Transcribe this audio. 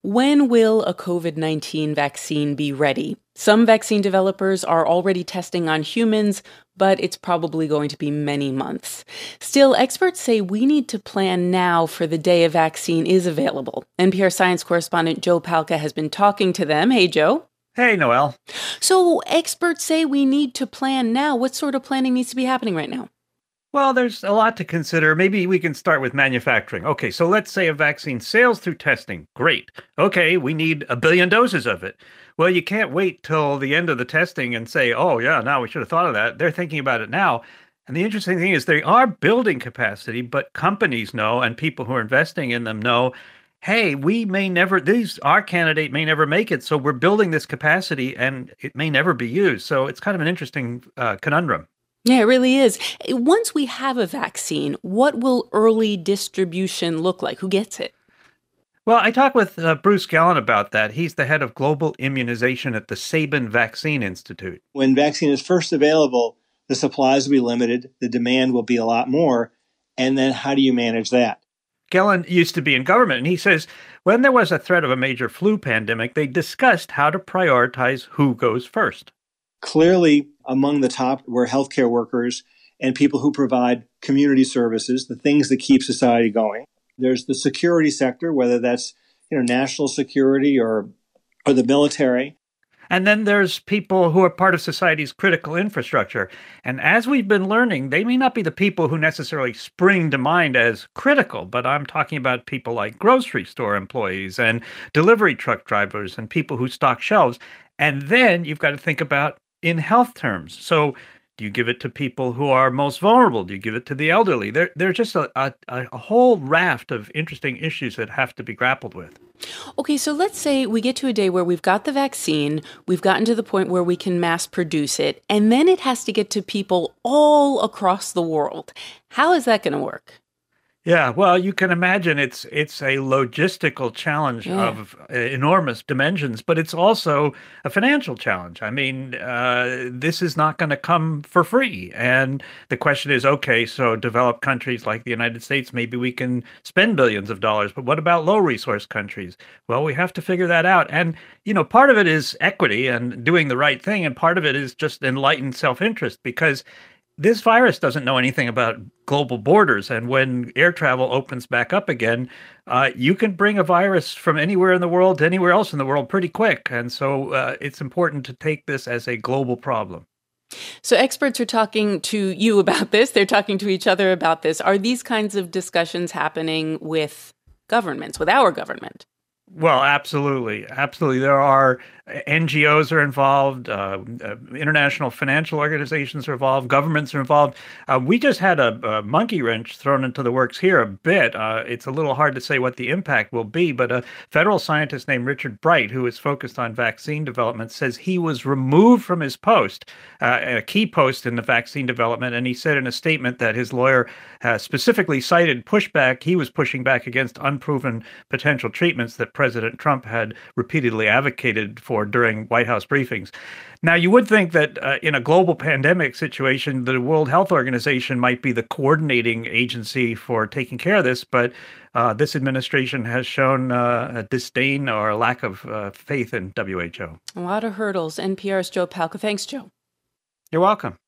When will a COVID-19 vaccine be ready? Some vaccine developers are already testing on humans, but it's probably going to be many months. Still, experts say we need to plan now for the day a vaccine is available. NPR science correspondent Joe Palca has been talking to them. Hey, Joe. Hey, Noelle. So experts say we need to plan now. What sort of planning needs to be happening right now? Well, there's a lot to consider. Maybe we can start with manufacturing. Okay, so let's say a vaccine sails through testing. Great. Okay, we need 1 billion doses of it. Well, you can't wait till the end of the testing and say, oh, yeah, now we should have thought of that. They're thinking about it now. And the interesting thing is they are building capacity, but companies know and people who are investing in them know, hey, we may never, our candidate may never make it. So we're building this capacity and it may never be used. So it's kind of an interesting conundrum. Yeah, it really is. Once we have a vaccine, what will early distribution look like? Who gets it? Well, I talked with Bruce Gallen about that. He's the head of global immunization at the Sabin Vaccine Institute. When vaccine is first available, the supplies will be limited, the demand will be a lot more, and then how do you manage that? Gallen used to be in government, and he says when there was a threat of a major flu pandemic, they discussed how to prioritize who goes first. Clearly, among the top were healthcare workers and people who provide community services, the things that keep society going. There's the security sector, whether that's national security or the military. And then there's people who are part of society's critical infrastructure. And as we've been learning, they may not be the people who necessarily spring to mind as critical, but I'm talking about people like grocery store employees and delivery truck drivers and people who stock shelves. And then you've got to think about in health terms. So do you give it to people who are most vulnerable? Do you give it to the elderly? There's just a whole raft of interesting issues that have to be grappled with. Okay, so let's say we get to a day where we've got the vaccine, we've gotten to the point where we can mass produce it, and then it has to get to people all across the world. How is that going to work? Yeah, well, you can imagine it's a logistical challenge of enormous dimensions, but it's also a financial challenge. I mean, this is not going to come for free. And the question is, okay, so developed countries like the United States, maybe we can spend billions of dollars, but what about low resource countries? Well, we have to figure that out. And, part of it is equity and doing the right thing, and part of it is just enlightened self-interest, because this virus doesn't know anything about global borders. And when air travel opens back up again, you can bring a virus from anywhere in the world to anywhere else in the world pretty quick. And so it's important to take this as a global problem. So experts are talking to you about this. They're talking to each other about this. Are these kinds of discussions happening with governments, with our government? Well, absolutely. Absolutely. There are NGOs are involved, international financial organizations are involved, governments are involved. We just had a monkey wrench thrown into the works here a bit. It's a little hard to say what the impact will be, but a federal scientist named Richard Bright, who is focused on vaccine development, says he was removed from his post, a key post in the vaccine development. And he said in a statement that his lawyer specifically cited pushback. He was pushing back against unproven potential treatments that President Trump had repeatedly advocated for during White House briefings. Now, you would think that in a global pandemic situation, the World Health Organization might be the coordinating agency for taking care of this, but this administration has shown a disdain or a lack of faith in WHO. A lot of hurdles. NPR's Joe Palca. Thanks, Joe. You're welcome.